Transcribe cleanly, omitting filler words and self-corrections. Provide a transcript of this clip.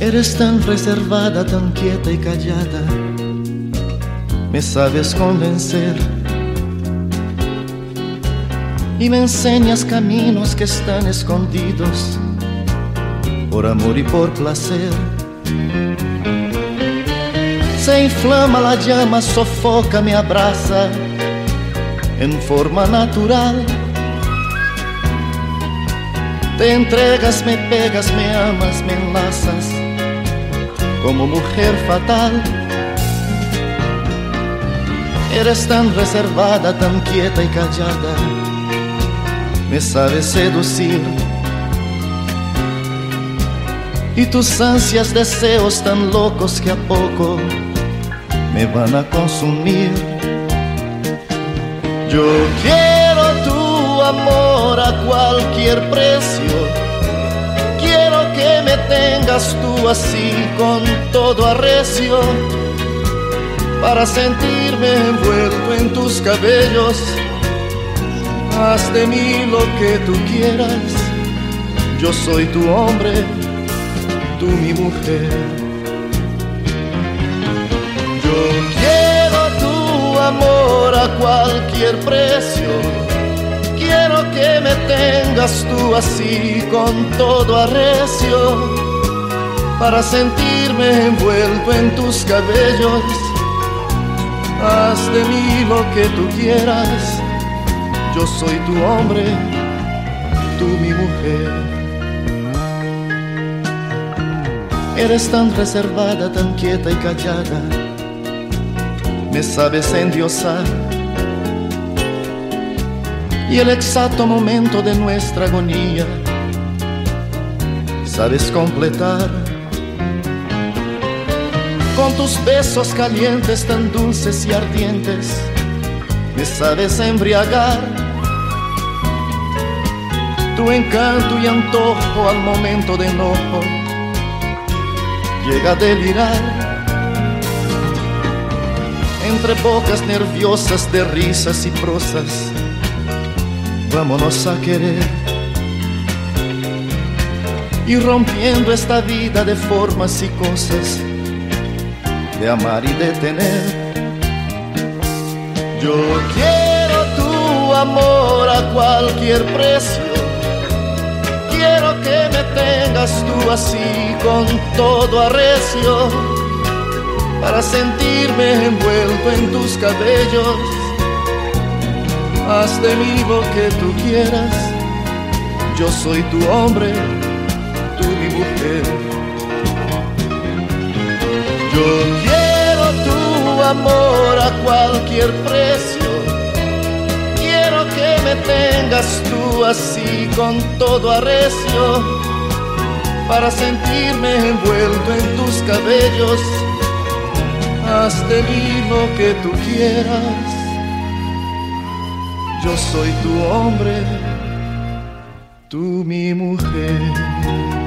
Eres tan reservada, tan quieta y callada, me sabes convencer y me enseñas caminos que están escondidos por amor y por placer. Se inflama la llama, sofoca, me abraza en forma natural. Te entregas, me pegas, me amas, me enlazas como mujer fatal. Eres tan reservada, tan quieta y callada, me sabes seducir. Y tus ansias, deseos tan locos que a poco me van a consumir. Yo quiero tu amor a cualquier precio. Quiero que me tengas tú así con todo arrecio, para sentirme envuelto en tus cabellos. Haz de mí lo que tú quieras, yo soy tu hombre, tú mi mujer. Yo quiero tu amor a cualquier precio. Quiero que me tengas tú así con todo arrecio, para sentirme envuelto en tus cabellos. Haz de mí lo que tú quieras, yo soy tu hombre, tú mi mujer. Eres tan reservada, tan quieta y callada, me sabes endiosar. Y el exacto momento de nuestra agonía sabes completar. Con tus besos calientes tan dulces y ardientes me sabes embriagar. Tu encanto y antojo al momento de enojo llega a delirar. Entre bocas nerviosas de risas y prosas, vámonos a querer, y rompiendo esta vida de formas y cosas, de amar y de tener. Yo quiero tu amor a cualquier precio. Quiero que me tengas tú así con todo arrecio, para sentirme envuelto en tus cabellos. Haz de mí lo que tú quieras, yo soy tu hombre, tú mi mujer. Yo quiero tu amor a cualquier precio. Quiero que me tengas tú así con todo arrecio, para sentirme envuelto en tus cabellos. Haz de mí lo que tú quieras, yo soy tu hombre, tú mi mujer.